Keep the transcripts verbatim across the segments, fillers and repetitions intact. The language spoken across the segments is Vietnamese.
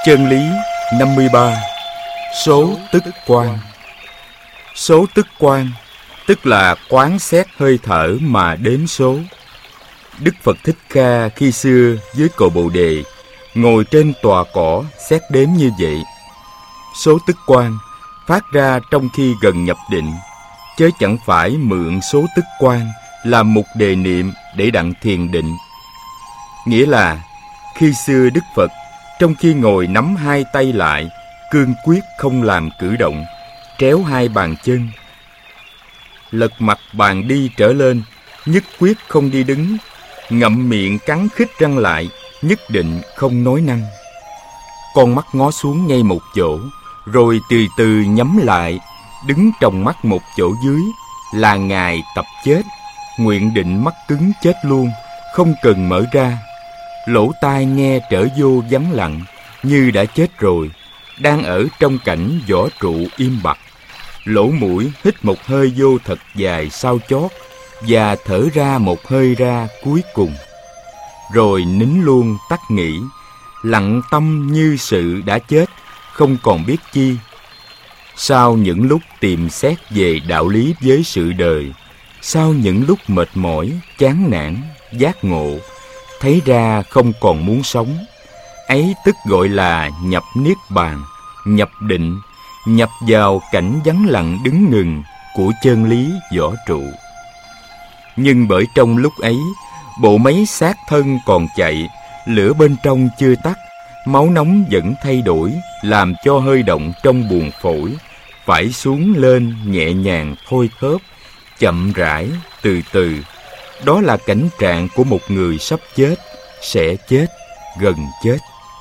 Chân lý năm mươi ba. Số tức quan. Số tức quan, tức là quán xét hơi thở mà đếm số. Đức Phật Thích Ca khi xưa dưới cội Bồ Đề ngồi trên tòa cỏ xét đếm như vậy. Số tức quan phát ra trong khi gần nhập định, chớ chẳng phải mượn số tức quan làm mục đề niệm để đặng thiền định. Nghĩa là khi xưa Đức Phật trong khi ngồi nắm hai tay lại, cương quyết không làm cử động, tréo hai bàn chân, lật mặt bàn đi trở lên, nhất quyết không đi đứng, ngậm miệng cắn khít răng lại, nhất định không nói năng. Con mắt ngó xuống ngay một chỗ, rồi từ từ nhắm lại, đứng tròng mắt một chỗ dưới, là Ngài tập chết, nguyện định mắt cứng chết luôn, không cần mở ra. Lỗ tai nghe trở vô vắng lặng, như đã chết rồi, đang ở trong cảnh võ trụ im bặt. Lỗ mũi hít một hơi vô thật dài sau chót, và thở ra một hơi ra cuối cùng. Rồi nín luôn tắt nghỉ, lặng tâm như sự đã chết, không còn biết chi. Sau những lúc tìm xét về đạo lý với sự đời, sau những lúc mệt mỏi, chán nản, giác ngộ, thấy ra không còn muốn sống, ấy tức gọi là nhập niết bàn, nhập định, nhập vào cảnh vắng lặng đứng ngừng của chân lý võ trụ. Nhưng bởi trong lúc ấy, bộ máy xác thân còn chạy, lửa bên trong chưa tắt, máu nóng vẫn thay đổi, làm cho hơi động trong buồng phổi phải xuống lên nhẹ nhàng thôi thóp, chậm rãi, từ từ. Đó là cảnh trạng của một người sắp chết, sẽ chết, gần chết.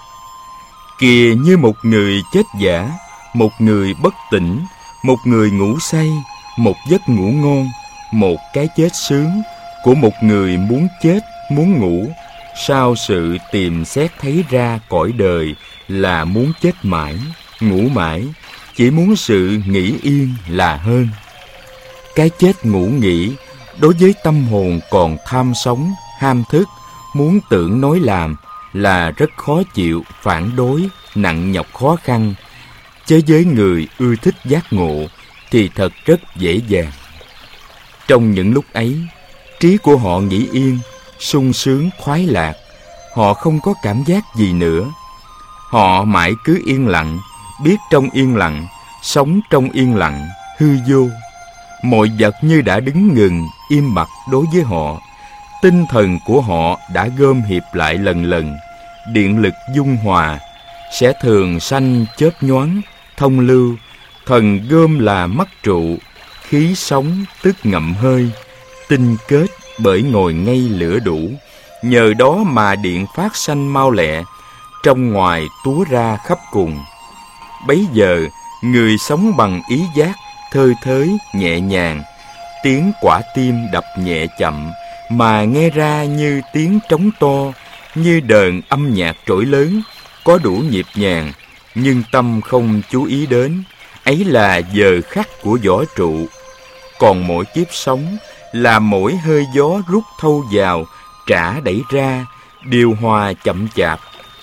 Kìa như một người chết giả, một người bất tỉnh, một người ngủ say, một giấc ngủ ngon, một cái chết sướng của một người muốn chết, muốn ngủ, sau sự tìm xét thấy ra cõi đời là muốn chết mãi, ngủ mãi, chỉ muốn sự nghỉ yên là hơn. Cái chết ngủ nghỉ đối với tâm hồn còn tham sống, ham thức, muốn tưởng nói làm là rất khó chịu, phản đối, nặng nhọc khó khăn. Chớ với người ưa thích giác ngộ thì thật rất dễ dàng. Trong những lúc ấy, trí của họ nghỉ yên, sung sướng khoái lạc, họ không có cảm giác gì nữa. Họ mãi cứ yên lặng, biết trong yên lặng, sống trong yên lặng, hư vô. Mọi vật như đã đứng ngừng, im bặt đối với họ. Tinh thần của họ đã gom hiệp lại lần lần, điện lực dung hòa, sẽ thường sanh chớp nhoáng, thông lưu. Thần gom là mắt trụ, khí sống tức ngậm hơi, tinh kết bởi ngồi ngay lửa đủ. Nhờ đó mà điện phát sanh mau lẹ, trong ngoài túa ra khắp cùng. Bấy giờ người sống bằng ý giác, thơi thới nhẹ nhàng, tiếng quả tim đập nhẹ chậm mà nghe ra như tiếng trống to, như đờn âm nhạc trỗi lớn, có đủ nhịp nhàng, nhưng tâm không chú ý đến. Ấy là giờ khắc của võ trụ. Còn mỗi kiếp sống là mỗi hơi gió rút thâu vào, trả đẩy ra, điều hòa chậm chạp.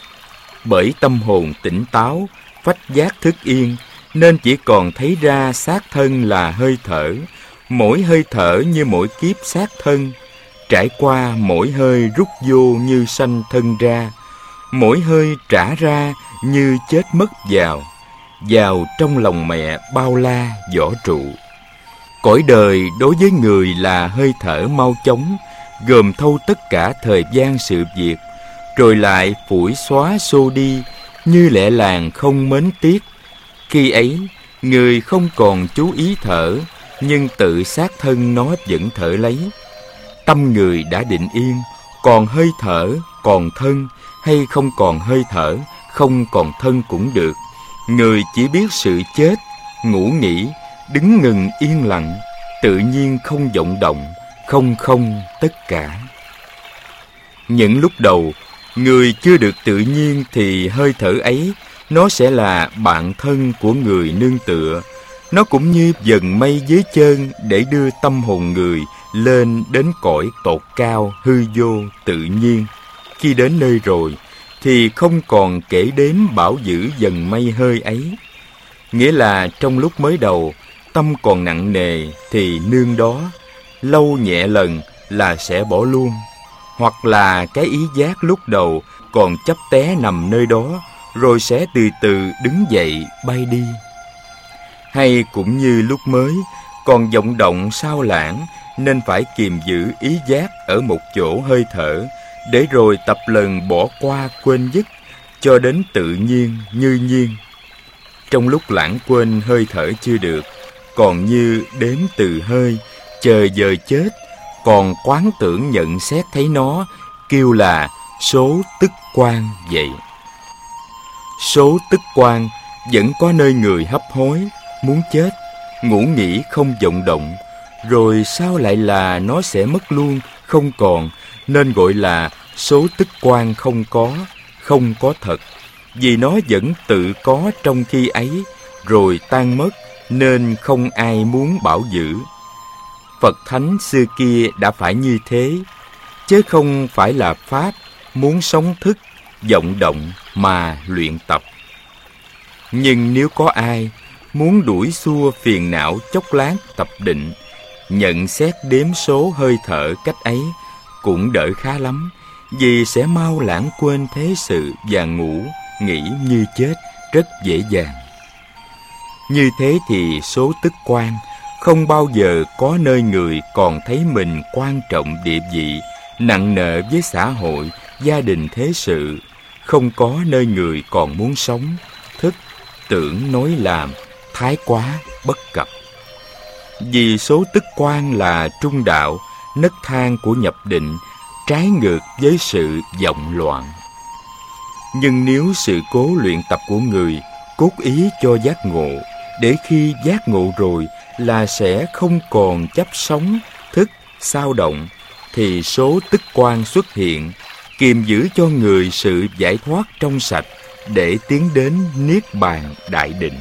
Bởi tâm hồn tỉnh táo, phách giác thức yên, nên chỉ còn thấy ra xác thân là hơi thở. Mỗi hơi thở như mỗi kiếp xác thân, trải qua mỗi hơi rút vô như sanh thân ra, mỗi hơi trả ra như chết mất vào, vào trong lòng mẹ bao la võ trụ. Cõi đời đối với người là hơi thở mau chóng, gồm thâu tất cả thời gian sự việc, rồi lại phủi xóa xô đi như lẹ làng không mến tiếc. Khi ấy, người không còn chú ý thở, nhưng tự xác thân nó vẫn thở lấy. Tâm người đã định yên, còn hơi thở, còn thân, hay không còn hơi thở, không còn thân cũng được. Người chỉ biết sự chết, ngủ nghỉ, đứng ngừng yên lặng, tự nhiên không vọng động, không không tất cả. Những lúc đầu, người chưa được tự nhiên thì hơi thở ấy, nó sẽ là bạn thân của người nương tựa. Nó cũng như dần mây dưới chân để đưa tâm hồn người lên đến cõi tột cao, hư vô, tự nhiên. Khi đến nơi rồi, thì không còn kể đến bảo giữ dần mây hơi ấy. Nghĩa là trong lúc mới đầu, tâm còn nặng nề thì nương đó, lâu nhẹ lần là sẽ bỏ luôn. Hoặc là cái ý giác lúc đầu còn chấp té nằm nơi đó, rồi sẽ từ từ đứng dậy bay đi. Hay cũng như lúc mới còn vọng động sao lãng, nên phải kiềm giữ ý giác ở một chỗ hơi thở, để rồi tập lần bỏ qua quên dứt, cho đến tự nhiên như nhiên. Trong lúc lãng quên hơi thở chưa được, còn như đếm từ hơi, chờ giờ chết, còn quán tưởng nhận xét thấy nó, kêu là số tức quan vậy. Số tức quan vẫn có nơi người hấp hối, muốn chết, ngủ nghỉ không vọng động, rồi sao lại là nó sẽ mất luôn, không còn, nên gọi là số tức quan không có, không có thật, vì nó vẫn tự có trong khi ấy, rồi tan mất, nên không ai muốn bảo giữ. Phật Thánh xưa kia đã phải như thế, chứ không phải là Pháp muốn sống thức, vọng động mà luyện tập. Nhưng nếu có ai muốn đuổi xua phiền não chốc lát tập định, nhận xét đếm số hơi thở cách ấy, cũng đỡ khá lắm, vì sẽ mau lãng quên thế sự và ngủ, nghỉ như chết rất dễ dàng. Như thế thì số tức quan không bao giờ có nơi người còn thấy mình quan trọng địa vị, nặng nợ với xã hội, gia đình thế sự, không có nơi người còn muốn sống, thức, tưởng, nói làm, thái quá, bất cập. Vì số tức quan là trung đạo, nấc thang của nhập định, trái ngược với sự vọng loạn. Nhưng nếu sự cố luyện tập của người cốt ý cho giác ngộ, để khi giác ngộ rồi là sẽ không còn chấp sống, thức, sao động, thì số tức quan xuất hiện, kiềm giữ cho người sự giải thoát trong sạch, để tiến đến Niết Bàn Đại Định.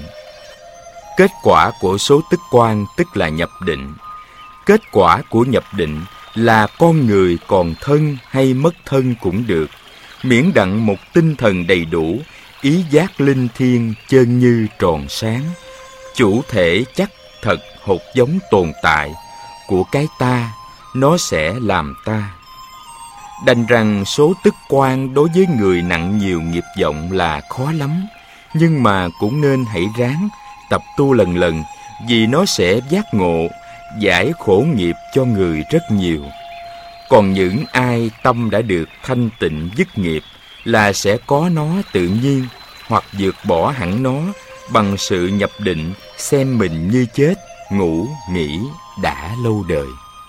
Kết quả của số tức quan tức là nhập định. Kết quả của nhập định là con người còn thân hay mất thân cũng được, miễn đặng một tinh thần đầy đủ, ý giác linh thiêng chân như tròn sáng, chủ thể chắc thật hột giống tồn tại của cái ta, nó sẽ làm ta. Đành rằng số tức quan đối với người nặng nhiều nghiệp vọng là khó lắm, nhưng mà cũng nên hãy ráng tập tu lần lần, vì nó sẽ giác ngộ, giải khổ nghiệp cho người rất nhiều. Còn những ai tâm đã được thanh tịnh dứt nghiệp là sẽ có nó tự nhiên, hoặc vượt bỏ hẳn nó bằng sự nhập định, xem mình như chết, ngủ, nghỉ đã lâu đời.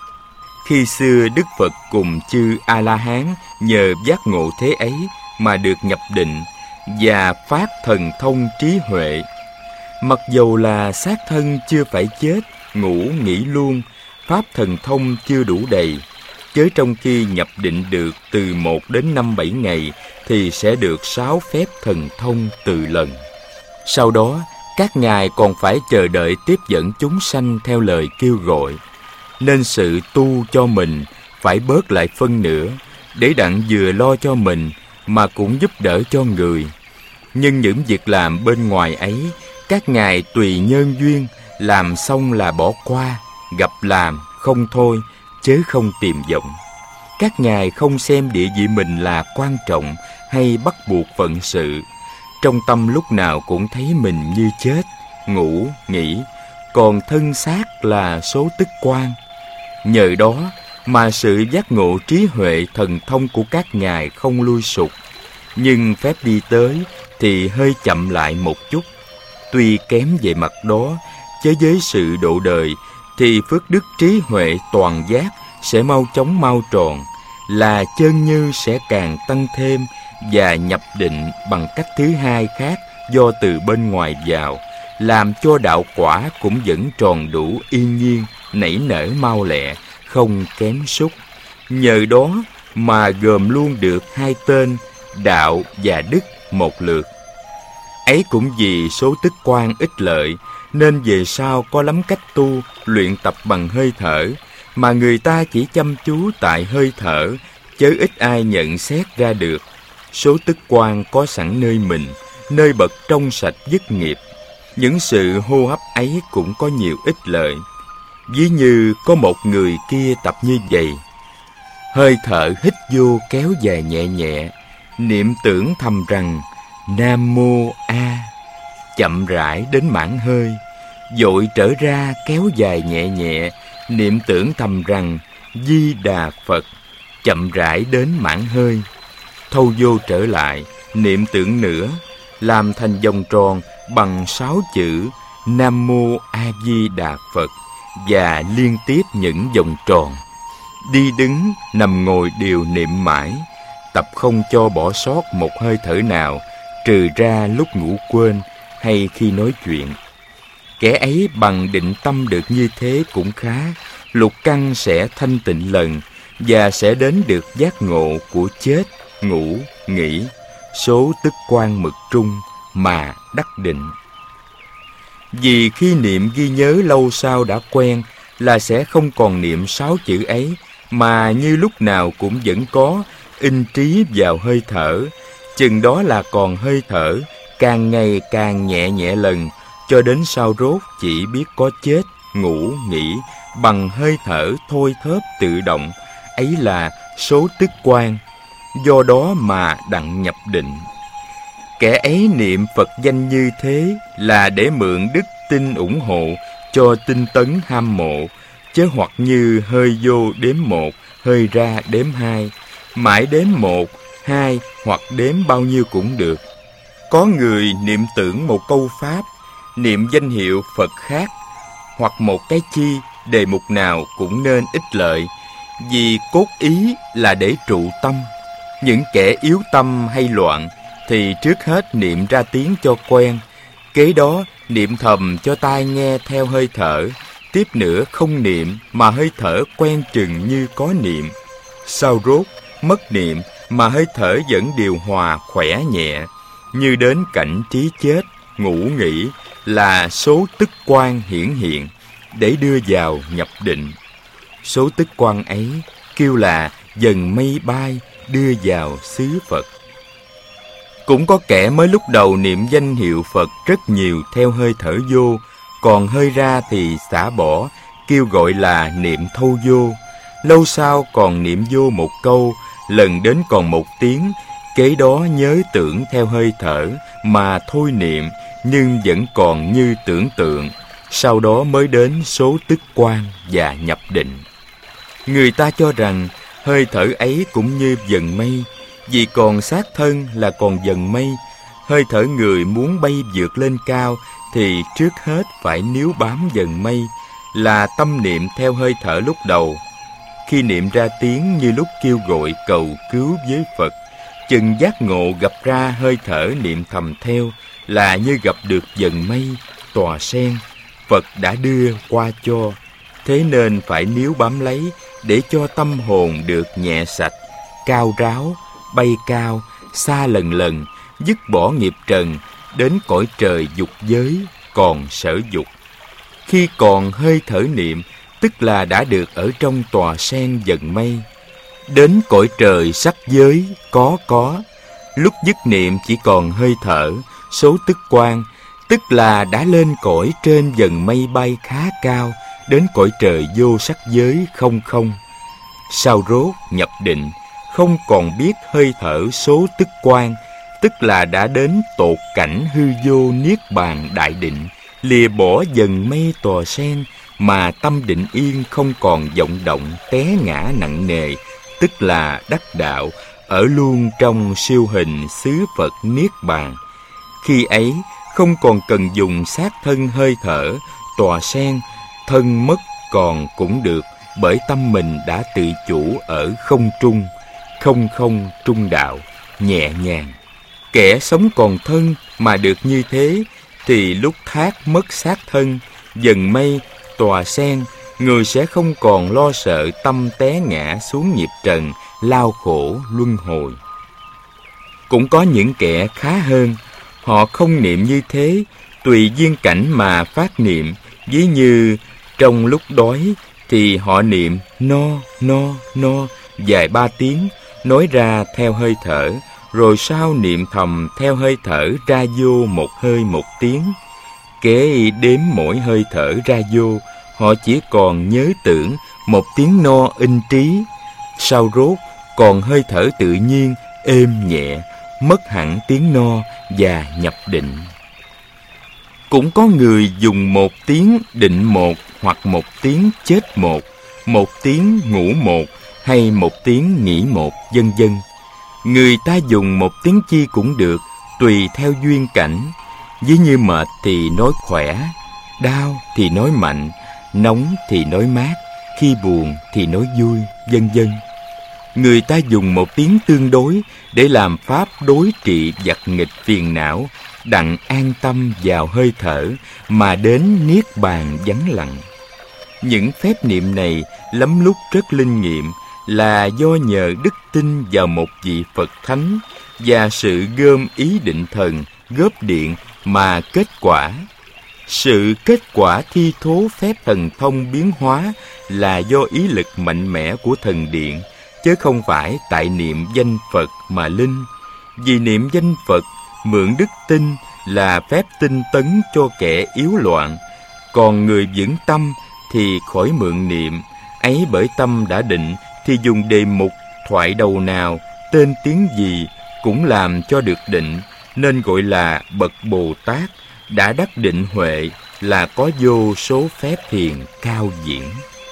Khi xưa Đức Phật cùng chư A-la-hán nhờ giác ngộ thế ấy mà được nhập định và phát thần thông trí huệ. Mặc dầu là xác thân chưa phải chết, ngủ nghỉ luôn, pháp thần thông chưa đủ đầy, chớ trong khi nhập định được từ một đến năm bảy ngày thì sẽ được sáu phép thần thông từ lần. Sau đó, các ngài còn phải chờ đợi tiếp dẫn chúng sanh theo lời kêu gọi, nên sự tu cho mình phải bớt lại phân nửa, để đặng vừa lo cho mình mà cũng giúp đỡ cho người. Nhưng những việc làm bên ngoài ấy, các ngài tùy nhân duyên, làm xong là bỏ qua, gặp làm không thôi, chớ không tìm vọng. Các ngài không xem địa vị mình là quan trọng hay bắt buộc phận sự, trong tâm lúc nào cũng thấy mình như chết, ngủ, nghỉ, còn thân xác là số tức quan. Nhờ đó mà sự giác ngộ trí huệ thần thông của các ngài không lui sụt, nhưng phép đi tới thì hơi chậm lại một chút. Tuy kém về mặt đó, chứ với sự độ đời thì phước đức trí huệ toàn giác sẽ mau chóng mau tròn, là chân như sẽ càng tăng thêm, và nhập định bằng cách thứ hai khác do từ bên ngoài vào, làm cho đạo quả cũng vẫn tròn đủ yên nhiên, nảy nở mau lẹ, không kém sút. Nhờ đó mà gồm luôn được hai tên đạo và đức một lượt. Ấy cũng vì số tức quan ích lợi, nên về sau có lắm cách tu, luyện tập bằng hơi thở, mà người ta chỉ chăm chú tại hơi thở, chớ ít ai nhận xét ra được. số tức quan có sẵn nơi mình, nơi bậc trong sạch dứt nghiệp. Những sự hô hấp ấy cũng có nhiều ích lợi. Ví như có một người kia tập như vậy: hơi thở hít vô kéo dài nhẹ nhẹ, niệm tưởng thầm rằng Nam Mô A, chậm rãi đến mãn hơi, vội trở ra kéo dài nhẹ nhẹ, niệm tưởng thầm rằng Di Đà Phật, chậm rãi đến mãn hơi, thâu vô trở lại, niệm tưởng nữa, làm thành vòng tròn bằng sáu chữ Nam Mô A Di Đà Phật, và liên tiếp những vòng tròn. Đi đứng, nằm ngồi đều niệm mãi, tập không cho bỏ sót một hơi thở nào, trừ ra lúc ngủ quên hay khi nói chuyện. Kẻ ấy bằng định tâm được như thế cũng khá, lục căn sẽ thanh tịnh lần, và sẽ đến được giác ngộ của chết, ngủ, nghỉ, số tức quan mực trung mà đắc định. Vì khi niệm ghi nhớ lâu sau đã quen là sẽ không còn niệm sáu chữ ấy, mà như lúc nào cũng vẫn có, in trí vào hơi thở. Chừng đó là còn hơi thở, càng ngày càng nhẹ nhẹ lần, cho đến sau rốt chỉ biết có chết, ngủ, nghỉ bằng hơi thở thôi thớp tự động. Ấy là số tức quan, do đó mà đặng nhập định. Kẻ ấy niệm Phật danh như thế là để mượn đức tin ủng hộ cho tinh tấn ham mộ, chứ hoặc như hơi vô đếm một, hơi ra đếm hai, mãi đếm một, hai hoặc đếm bao nhiêu cũng được. Có người niệm tưởng một câu pháp, niệm danh hiệu Phật khác, hoặc một cái chi, đề mục nào cũng nên ích lợi, vì cốt ý là để trụ tâm. Những kẻ yếu tâm hay loạn thì trước hết niệm ra tiếng cho quen, kế đó niệm thầm cho tai nghe theo hơi thở, tiếp nữa không niệm mà hơi thở quen chừng như có niệm. Sau rốt mất niệm mà hơi thở vẫn điều hòa khỏe nhẹ, như đến cảnh trí chết, ngủ nghỉ là số tức quan hiển hiện, để đưa vào nhập định. Số tức quan ấy kêu là dần mây bay đưa vào xứ Phật. Cũng có kẻ mới lúc đầu niệm danh hiệu Phật rất nhiều theo hơi thở vô, còn hơi ra thì xả bỏ, kêu gọi là niệm thâu vô. Lâu sau còn niệm vô một câu, lần đến còn một tiếng, kế đó nhớ tưởng theo hơi thở mà thôi niệm, nhưng vẫn còn như tưởng tượng. Sau đó mới đến số tức quan và nhập định. Người ta cho rằng hơi thở ấy cũng như dần mây, vì còn xác thân là còn dần mây. Hơi thở người muốn bay vượt lên cao thì trước hết phải níu bám dần mây, là tâm niệm theo hơi thở lúc đầu. Khi niệm ra tiếng như lúc kêu gọi cầu cứu với Phật, chừng giác ngộ gặp ra hơi thở niệm thầm theo là như gặp được dần mây, tòa sen, Phật đã đưa qua cho. Thế nên phải níu bám lấy để cho tâm hồn được nhẹ sạch, cao ráo, bay cao, xa lần lần, dứt bỏ nghiệp trần, đến cõi trời dục giới, còn sở dục. Khi còn hơi thở niệm, tức là đã được ở trong tòa sen dần mây. Đến cõi trời sắc giới, có có. Lúc dứt niệm chỉ còn hơi thở, số tức quan, tức là đã lên cõi trên dần mây bay khá cao, đến cõi trời vô sắc giới không không. Sau rốt nhập định, không còn biết hơi thở số tức quan, tức là đã đến tột cảnh hư vô niết bàn đại định, lìa bỏ dần mây tòa sen, mà tâm định yên không còn vọng động té ngã nặng nề, tức là đắc đạo, ở luôn trong siêu hình xứ Phật niết bàn. Khi ấy không còn cần dùng xác thân hơi thở, tòa sen, thân mất còn cũng được, bởi tâm mình đã tự chủ ở không trung, không không trung đạo, nhẹ nhàng. Kẻ sống còn thân mà được như thế, thì lúc thác mất xác thân, dần mây, tòa sen, người sẽ không còn lo sợ tâm té ngã xuống nghiệp trần, lao khổ luân hồi. Cũng có những kẻ khá hơn, họ không niệm như thế, tùy duyên cảnh mà phát niệm. Ví như trong lúc đói thì họ niệm no no no dài ba tiếng, nói ra theo hơi thở, rồi sau niệm thầm theo hơi thở ra vô một hơi một tiếng. Kế đếm mỗi hơi thở ra vô, họ chỉ còn nhớ tưởng một tiếng no in trí. Sau rốt còn hơi thở tự nhiên, êm nhẹ, mất hẳn tiếng no và nhập định. Cũng có người dùng một tiếng định một, hoặc một tiếng chết một, một tiếng ngủ một, hay một tiếng nghỉ một, vân vân. Người ta dùng một tiếng chi cũng được, tùy theo duyên cảnh. Ví như mệt thì nói khỏe, đau thì nói mạnh, nóng thì nói mát, khi buồn thì nói vui, vân vân. Người ta dùng một tiếng tương đối để làm pháp đối trị vặt nghịch phiền não, đặng an tâm vào hơi thở mà đến niết bàn vắng lặng. Những phép niệm này lắm lúc rất linh nghiệm, là do nhờ đức tin vào một vị Phật Thánh và sự gom ý định thần, góp điện mà kết quả. Sự kết quả thi thố phép thần thông biến hóa là do ý lực mạnh mẽ của thần điện, chứ không phải tại niệm danh Phật mà linh. Vì niệm danh Phật mượn đức tin là phép tinh tấn cho kẻ yếu loạn, còn người vững tâm thì khỏi mượn niệm. Ấy bởi tâm đã định thì dùng đề mục thoại đầu nào, tên tiếng gì cũng làm cho được định, nên gọi là bậc Bồ Tát đã đắc định huệ, là có vô số phép thiền cao diễn.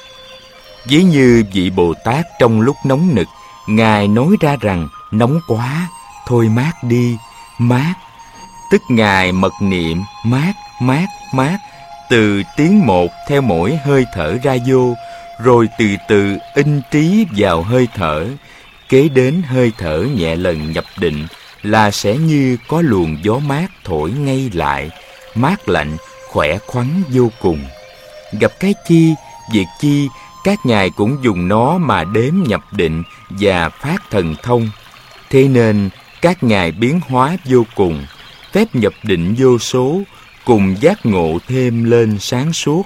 Ví như vị Bồ Tát trong lúc nóng nực, Ngài nói ra rằng nóng quá, thôi mát đi, mát. Tức Ngài mật niệm mát, mát, mát, từ tiếng một theo mỗi hơi thở ra vô, rồi từ từ in trí vào hơi thở. Kế đến hơi thở nhẹ lần nhập định là sẽ như có luồng gió mát thổi ngay lại, mát lạnh, khỏe khoắn vô cùng. Gặp cái chi, việc chi, các ngài cũng dùng nó mà đếm nhập định và phát thần thông. Thế nên các ngài biến hóa vô cùng, phép nhập định vô số, cùng giác ngộ thêm lên sáng suốt.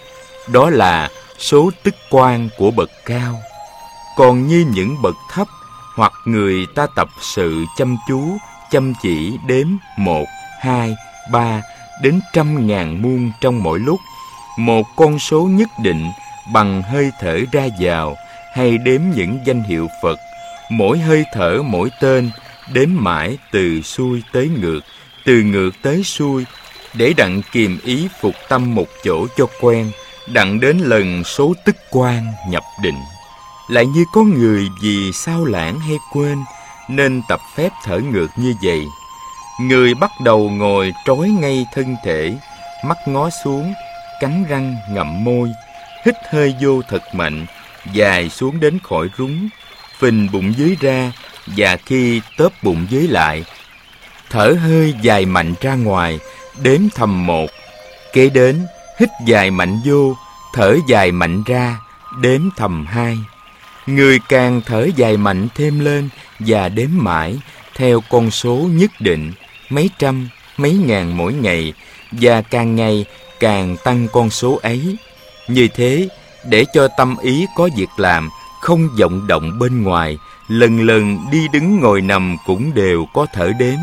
Đó là số tức quan của bậc cao. Còn như những bậc thấp, hoặc người ta tập sự chăm chú, chăm chỉ đếm một, hai, ba đến trăm ngàn muôn trong mỗi lúc, một con số nhất định bằng hơi thở ra vào, hay đếm những danh hiệu Phật, mỗi hơi thở mỗi tên, đếm mãi từ xuôi tới ngược, từ ngược tới xuôi, để đặng kiềm ý phục tâm một chỗ cho quen, đặng đến lần số tức quan nhập định. Lại như có người vì sao lãng hay quên nên tập phép thở ngược như vậy. Người bắt đầu ngồi trói ngay thân thể, mắt ngó xuống, cắn răng ngậm môi, hít hơi vô thật mạnh, dài xuống đến khỏi rúng, phình bụng dưới ra, và khi tớp bụng dưới lại, thở hơi dài mạnh ra ngoài, đếm thầm một. Kế đến hít dài mạnh vô, thở dài mạnh ra, đếm thầm hai. Người càng thở dài mạnh thêm lên và đếm mãi theo con số nhất định, mấy trăm, mấy ngàn mỗi ngày, và càng ngày càng tăng con số ấy. Như thế, để cho tâm ý có việc làm, không vọng động bên ngoài, lần lần đi đứng ngồi nằm cũng đều có thở đếm.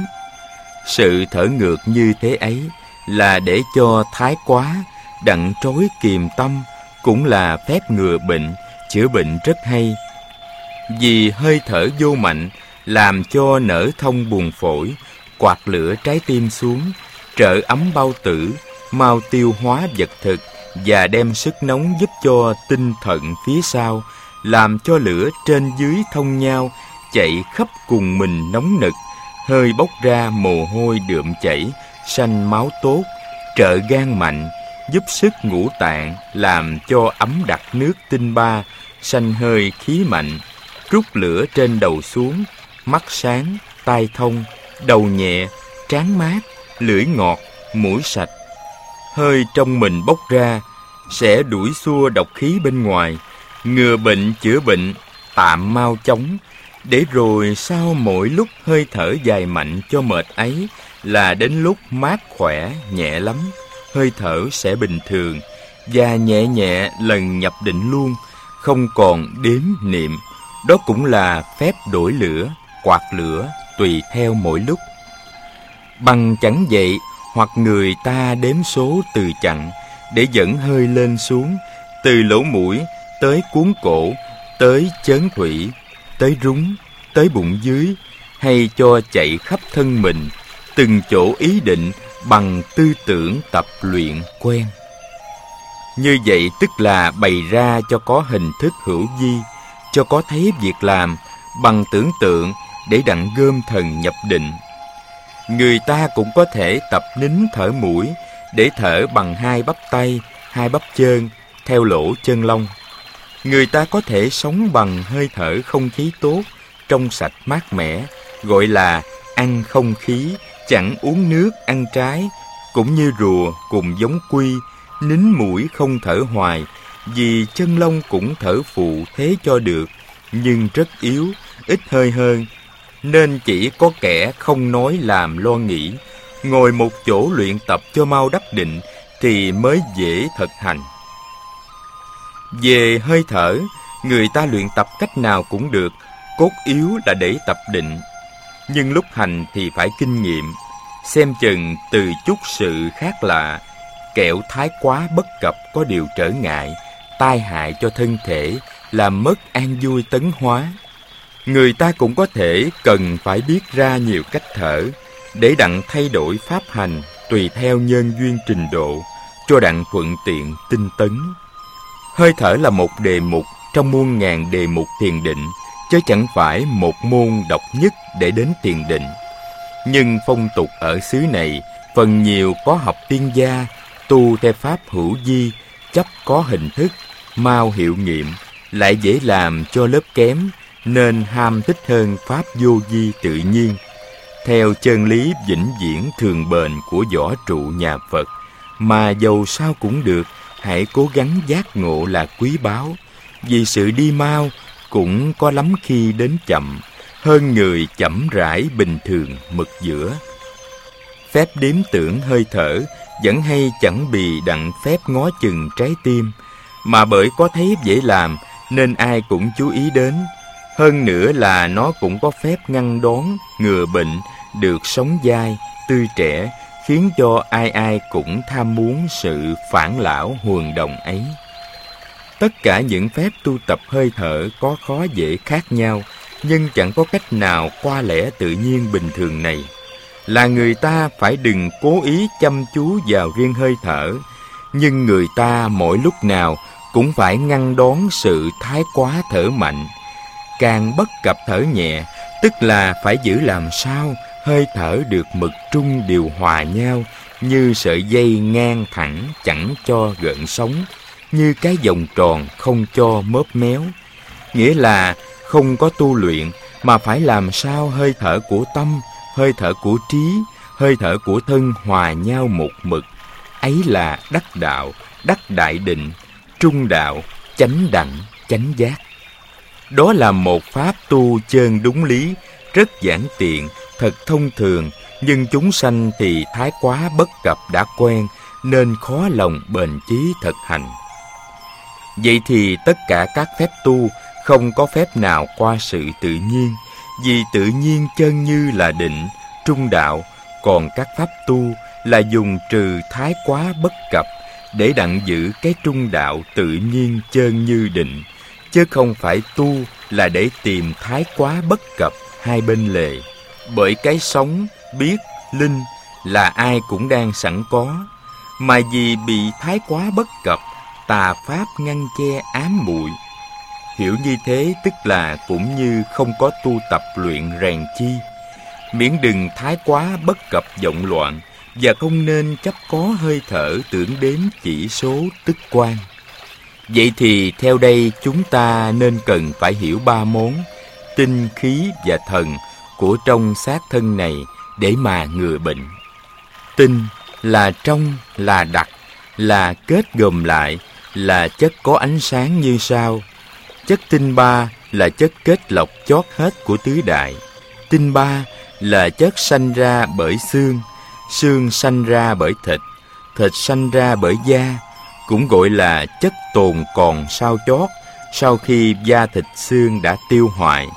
Sự thở ngược như thế ấy là để cho thái quá, đặng trối kiềm tâm, cũng là phép ngừa bệnh, chữa bệnh rất hay. Vì hơi thở vô mạnh làm cho nở thông buồng phổi, quạt lửa trái tim xuống, trợ ấm bao tử, mau tiêu hóa vật thực, và đem sức nóng giúp cho tinh thận phía sau, làm cho lửa trên dưới thông nhau, chạy khắp cùng mình nóng nực, hơi bốc ra mồ hôi đượm chảy, sanh máu tốt, trợ gan mạnh, giúp sức ngũ tạng, làm cho ấm đặc nước tinh ba, sanh hơi khí mạnh, rút lửa trên đầu xuống, mắt sáng, tai thông, đầu nhẹ, trán mát, lưỡi ngọt, mũi sạch. Hơi trong mình bốc ra sẽ đuổi xua độc khí bên ngoài, ngừa bệnh chữa bệnh, tạm mau chóng. Để rồi sau mỗi lúc hơi thở dài mạnh cho mệt ấy là đến lúc mát khỏe, nhẹ lắm, hơi thở sẽ bình thường, và nhẹ nhẹ lần nhập định luôn, không còn đếm niệm. Đó cũng là phép đổi lửa, quạt lửa, tùy theo mỗi lúc. Bằng chẳng vậy, hoặc người ta đếm số từ chặn để dẫn hơi lên xuống, từ lỗ mũi tới cuốn cổ, tới chớn thủy, tới rúng, tới bụng dưới, hay cho chạy khắp thân mình, từng chỗ ý định bằng tư tưởng tập luyện quen. Như vậy tức là bày ra cho có hình thức hữu vi, cho có thấy việc làm, bằng tưởng tượng để đặng gom thần nhập định. Người ta cũng có thể tập nín thở mũi để thở bằng hai bắp tay, hai bắp chân, theo lỗ chân lông. Người ta có thể sống bằng hơi thở không khí tốt, trong sạch mát mẻ, gọi là ăn không khí, chẳng uống nước, ăn trái, cũng như rùa cùng giống quy, nín mũi không thở hoài, vì chân lông cũng thở phụ thế cho được, nhưng rất yếu, ít hơi hơn, nên chỉ có kẻ không nói làm lo nghĩ, ngồi một chỗ luyện tập cho mau đắc định thì mới dễ thực hành. Về hơi thở, người ta luyện tập cách nào cũng được, cốt yếu là để tập định. Nhưng lúc hành thì phải kinh nghiệm, xem chừng từ chút sự khác lạ, kẻo thái quá bất cập có điều trở ngại, tai hại cho thân thể, làm mất an vui tấn hóa. Người ta cũng có thể cần phải biết ra nhiều cách thở, để đặng thay đổi pháp hành tùy theo nhân duyên trình độ, cho đặng thuận tiện tinh tấn. Hơi thở là một đề mục trong muôn ngàn đề mục thiền định, chứ chẳng phải một môn độc nhất để đến thiền định. Nhưng phong tục ở xứ này phần nhiều có học tiên gia, tu theo pháp hữu vi, chấp có hình thức, mau hiệu nghiệm, lại dễ làm cho lớp kém, nên ham thích hơn pháp vô vi tự nhiên. Theo chân lý vĩnh viễn thường bền của võ trụ nhà Phật, mà dầu sao cũng được, hãy cố gắng giác ngộ là quý báu, vì sự đi mau cũng có lắm khi đến chậm, hơn người chậm rãi bình thường mực giữa. Phép đếm tưởng hơi thở vẫn hay chẳng bị đặng phép ngó chừng trái tim, mà bởi có thấy dễ làm nên ai cũng chú ý đến. Hơn nữa là nó cũng có phép ngăn đón, ngừa bệnh, được sống dai, tươi trẻ, khiến cho ai ai cũng tham muốn sự phản lão huần đồng ấy. Tất cả những phép tu tập hơi thở có khó dễ khác nhau, nhưng chẳng có cách nào qua lẽ tự nhiên bình thường này. Là người ta phải đừng cố ý chăm chú vào riêng hơi thở, nhưng người ta mỗi lúc nào cũng phải ngăn đón sự thái quá thở mạnh. Càng bất cập thở nhẹ, tức là phải giữ làm sao hơi thở được mực trung điều hòa nhau, như sợi dây ngang thẳng chẳng cho gợn sóng, như cái vòng tròn không cho móp méo. Nghĩa là không có tu luyện, mà phải làm sao hơi thở của tâm, hơi thở của trí, hơi thở của thân hòa nhau một mực. Ấy là đắc đạo, đắc đại định, trung đạo, chánh đẳng, chánh giác. Đó là một pháp tu chân đúng lý, rất giản tiện, thật thông thường, nhưng chúng sanh thì thái quá bất cập đã quen, nên khó lòng bền chí thực hành. Vậy thì tất cả các phép tu không có phép nào qua sự tự nhiên, vì tự nhiên chân như là định, trung đạo, còn các pháp tu là dùng trừ thái quá bất cập, để đặng giữ cái trung đạo tự nhiên chân như định, chứ không phải tu là để tìm thái quá bất cập hai bên lề. Bởi cái sống, biết, linh là ai cũng đang sẵn có, mà vì bị thái quá bất cập, tà pháp ngăn che ám muội. Hiểu như thế tức là cũng như không có tu tập luyện rèn chi, miễn đừng thái quá bất cập vọng loạn, và không nên chấp có hơi thở tưởng đếm chỉ số tức quan. Vậy thì theo đây chúng ta nên cần phải hiểu ba món tinh, khí và thần của trong xác thân này để mà ngừa bệnh. Tinh là trong, là đặc, là kết gồm lại, là chất có ánh sáng như sao. Chất tinh ba là chất kết lọc chót hết của tứ đại. Tinh ba là chất sanh ra bởi xương, xương sanh ra bởi thịt, thịt sanh ra bởi da, cũng gọi là chất tồn còn sau chót, sau khi da thịt xương đã tiêu hoại.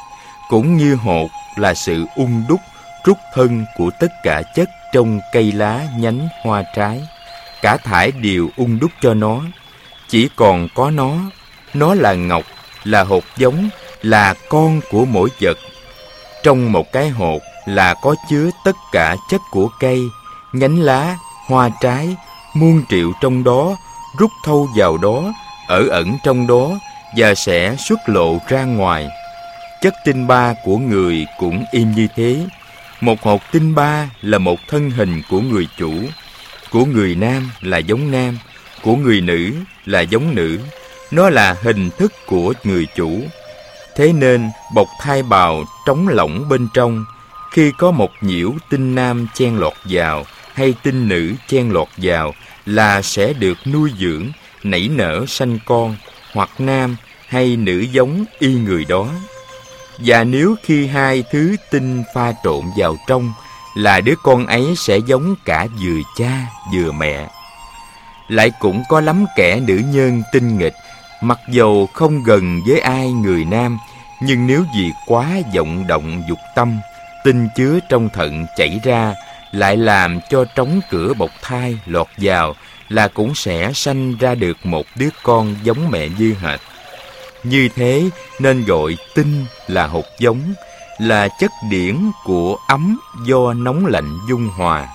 cũng như hột là sự ung đúc, rút thân của tất cả chất trong cây lá, nhánh, hoa, trái. Cả thải đều ung đúc cho nó. Chỉ còn có nó, nó là ngọc, là hột giống, là con của mỗi vật. Trong một cái hột là có chứa tất cả chất của cây, nhánh lá, hoa trái, muôn triệu trong đó, rút thâu vào đó, ở ẩn trong đó và sẽ xuất lộ ra ngoài. Chất tinh ba của người cũng im như thế. Một hột tinh ba là một thân hình của người chủ. Của người nam là giống nam, của người nữ là giống nữ. Nó là hình thức của người chủ. Thế nên bọc thai bào trống lỏng bên trong, khi có một nhiễu tinh nam chen lọt vào hay tinh nữ chen lọt vào là sẽ được nuôi dưỡng, nảy nở sanh con, hoặc nam hay nữ giống y người đó. Và nếu khi hai thứ tinh pha trộn vào trong, là đứa con ấy sẽ giống cả vừa cha vừa mẹ. Lại cũng có lắm kẻ nữ nhân tinh nghịch, mặc dầu không gần với ai người nam, nhưng nếu vì quá vọng động dục tâm, tinh chứa trong thận chảy ra, lại làm cho trống cửa bọc thai lọt vào, là cũng sẽ sanh ra được một đứa con giống mẹ như hệt. Như thế nên gọi tinh là hột giống, là chất điển của ấm do nóng lạnh dung hòa.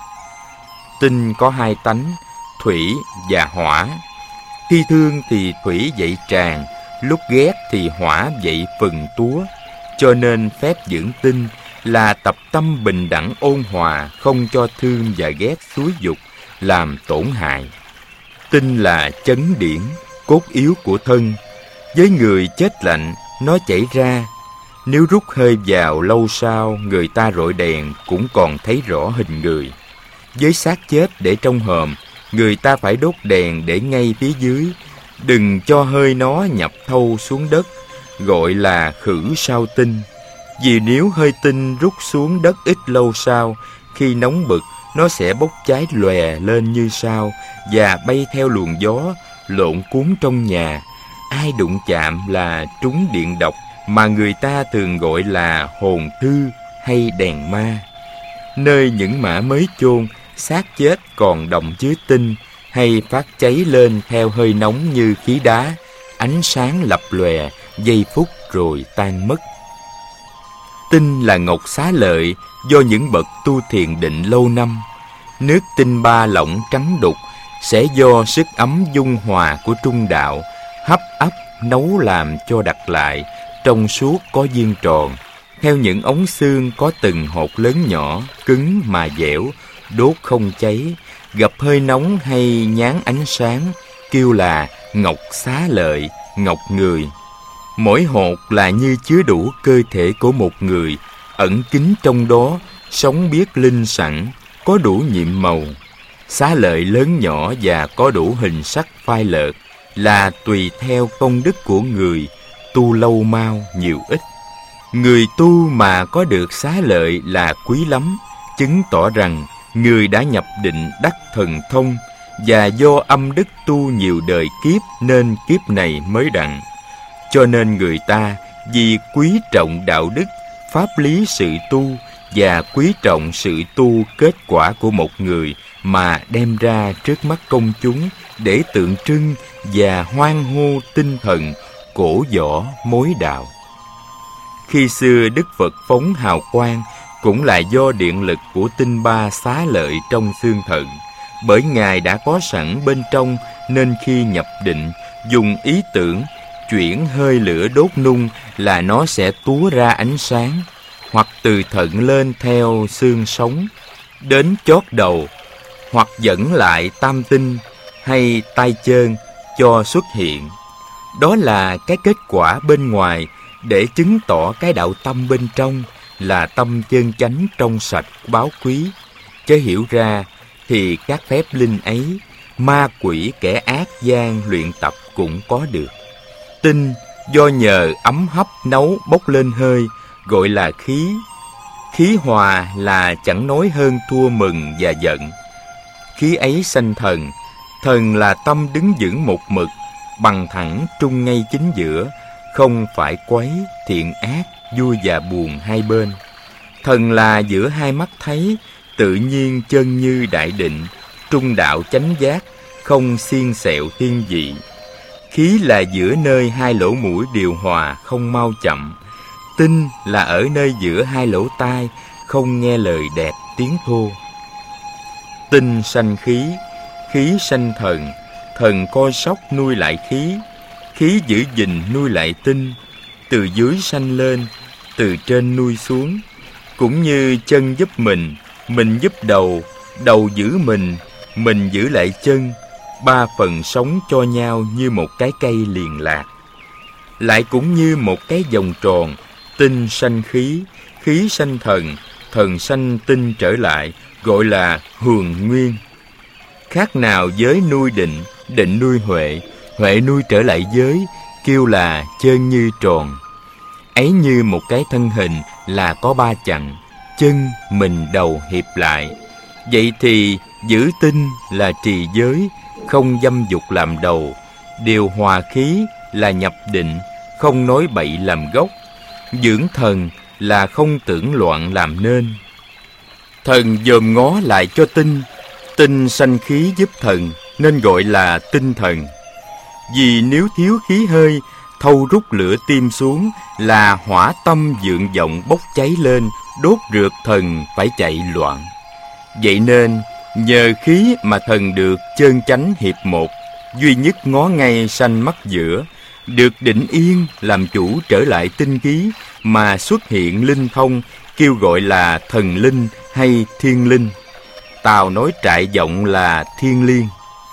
Tinh có hai tánh, thủy và hỏa. Khi thương thì thủy dậy tràn, lúc ghét thì hỏa dậy phừng túa. Cho nên phép dưỡng tinh là tập tâm bình đẳng ôn hòa, không cho thương và ghét xúi dục, làm tổn hại. Tinh là chấn điển, cốt yếu của thân. Với người chết lạnh, nó chảy ra. Nếu rút hơi vào lâu sau, người ta rọi đèn cũng còn thấy rõ hình người. Với xác chết để trong hòm, người ta phải đốt đèn để ngay phía dưới, đừng cho hơi nó nhập thâu xuống đất, gọi là khử sao tinh. Vì nếu hơi tinh rút xuống đất ít lâu sau, khi nóng bực, nó sẽ bốc cháy lòe lên như sao và bay theo luồng gió, lộn cuốn trong nhà. Ai đụng chạm là trúng điện độc, mà người ta thường gọi là hồn thư hay đèn ma. Nơi những mả mới chôn, xác chết còn đọng chứa tinh, hay phát cháy lên theo hơi nóng như khí đá, ánh sáng lập lòe, giây phút rồi tan mất. Tinh là ngọc xá lợi do những bậc tu thiền định lâu năm. Nước tinh ba lỏng trắng đục sẽ do sức ấm dung hòa của trung đạo, hấp ấp nấu làm cho đặc lại, trong suốt có viên tròn, theo những ống xương có từng hột lớn nhỏ, cứng mà dẻo, đốt không cháy, gặp hơi nóng hay nhán ánh sáng, kêu là ngọc xá lợi, ngọc người. Mỗi hột là như chứa đủ cơ thể của một người, ẩn kín trong đó, sống biết linh sẵn, có đủ nhiệm màu. Xá lợi lớn nhỏ và có đủ hình sắc phai lợt, là tùy theo công đức của người, tu lâu mau nhiều ít. Người tu mà có được xá lợi là quý lắm, chứng tỏ rằng người đã nhập định đắc thần thông, và do âm đức tu nhiều đời kiếp nên kiếp này mới đặng. Cho nên người ta vì quý trọng đạo đức, pháp lý sự tu, và quý trọng sự tu kết quả của một người, mà đem ra trước mắt công chúng để tượng trưng và hoan hô tinh thần, cổ võ mối đạo. Khi xưa Đức Phật phóng hào quang cũng là do điện lực của tinh ba xá lợi trong xương thận. Bởi Ngài đã có sẵn bên trong, nên khi nhập định, dùng ý tưởng chuyển hơi lửa đốt nung là nó sẽ túa ra ánh sáng, hoặc từ thận lên theo xương sống đến chót đầu, hoặc dẫn lại tam tinh hay tay chân cho xuất hiện. Đó là cái kết quả bên ngoài để chứng tỏ cái đạo tâm bên trong là tâm chân chánh trong sạch báo quý. Chớ hiểu ra thì các phép linh ấy, ma quỷ kẻ ác gian luyện tập cũng có được. Tinh do nhờ ấm hấp nấu bốc lên hơi, gọi là khí. Khí hòa là chẳng nói hơn thua mừng và giận. Khí ấy sanh thần. Thần là tâm đứng vững một mực, bằng thẳng trung ngay chính giữa, không phải quấy thiện ác vui và buồn hai bên. Thần là giữa hai mắt thấy, tự nhiên chân như đại định, trung đạo chánh giác, không xiên xẹo thiên vị. Khí là giữa nơi hai lỗ mũi điều hòa, không mau chậm. Tinh là ở nơi giữa hai lỗ tai, không nghe lời đẹp tiếng thô. Tinh sanh khí, khí sanh thần, thần coi sóc nuôi lại khí, khí giữ gìn nuôi lại tinh. Từ dưới sanh lên, từ trên nuôi xuống. Cũng như chân giúp mình, mình giúp đầu, đầu giữ mình, mình giữ lại chân. Ba phần sống cho nhau như một cái cây liền lạc. Lại cũng như một cái vòng tròn, tinh sanh khí, khí sanh thần, thần sanh tinh trở lại, gọi là hường nguyên. Khác nào giới nuôi định, định nuôi huệ, huệ nuôi trở lại giới, kêu là chân như tròn. Ấy như một cái thân hình là có ba chặng, chân, mình, đầu hiệp lại. Vậy thì giữ tinh là trì giới, không dâm dục làm đầu. Điều hòa khí là nhập định, không nói bậy làm gốc. Dưỡng thần là không tưởng loạn làm nên. Thần dòm ngó lại cho tinh, tinh sanh khí giúp thần, nên gọi là tinh thần. Vì nếu thiếu khí hơi, thâu rút lửa tim xuống, là hỏa tâm vượng vọng bốc cháy lên, đốt rượt thần phải chạy loạn. Vậy nên nhờ khí mà thần được chân chánh hiệp một, duy nhất ngó ngay sanh mắt giữa, được định yên làm chủ trở lại tinh khí, mà xuất hiện linh thông, kêu gọi là thần linh hay thiên linh. Tào nói trại giọng là thiên liên.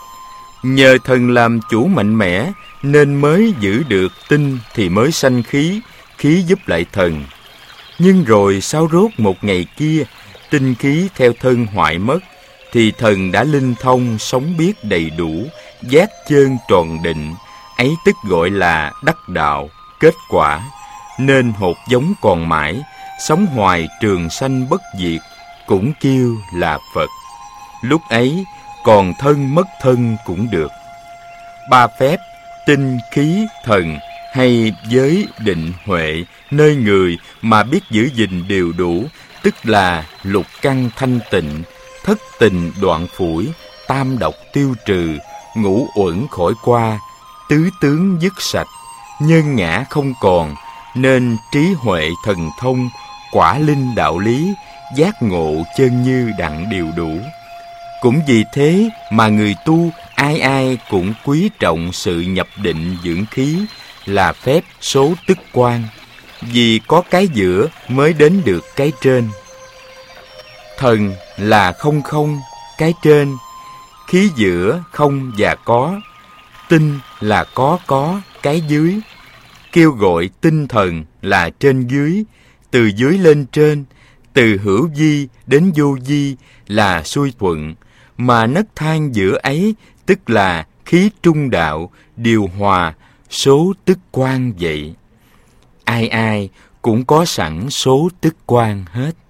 Nhờ thần làm chủ mạnh mẽ, nên mới giữ được tinh thì mới sanh khí, khí giúp lại thần. Nhưng rồi sao rốt một ngày kia, tinh khí theo thân hoại mất, thì thần đã linh thông sống biết đầy đủ, giác chơn tròn định, ấy tức gọi là đắc đạo, kết quả. Nên hột giống còn mãi, sống hoài trường sanh bất diệt, cũng kêu là Phật. Lúc ấy còn thân mất thân cũng được. Ba phép tinh khí thần hay giới định huệ nơi người mà biết giữ gìn đều đủ, tức là lục căn thanh tịnh, thất tình đoạn phủi, tam độc tiêu trừ, ngũ uẩn khỏi qua, tứ tướng dứt sạch, nhân ngã không còn, nên trí huệ thần thông, quả linh đạo lý, giác ngộ chân như đặng đều đủ. Cũng vì thế mà người tu ai ai cũng quý trọng sự nhập định dưỡng khí, là phép số tức quan, vì có cái giữa mới đến được cái trên. Thần là không không, cái trên, khí giữa không và có. Tinh là có có, cái dưới. Kêu gọi tinh thần là trên dưới, từ dưới lên trên, từ hữu vi đến vô vi là xuôi thuận, mà nấc thang giữa ấy tức là khí trung đạo, điều hòa, số tức quan vậy. Ai ai cũng có sẵn số tức quan hết.